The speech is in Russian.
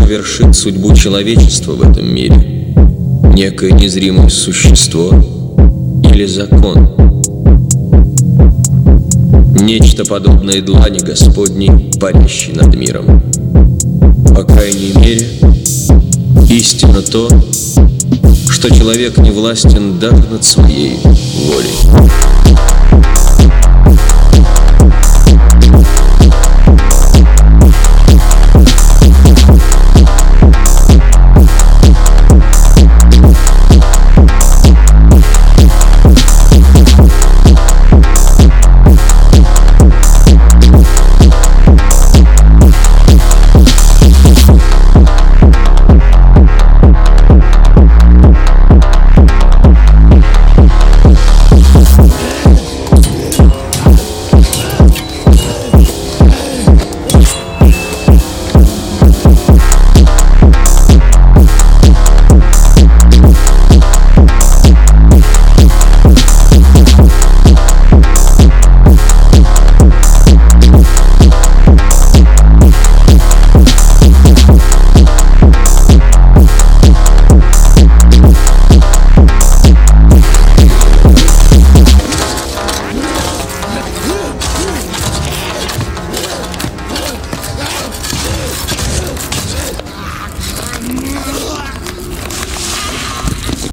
вершит судьбу человечества в этом мире? Некое незримое существо или закон? Нечто подобное длани Господней, парящей над миром. По крайней мере, истина то, что человек не властен даже над своей волей.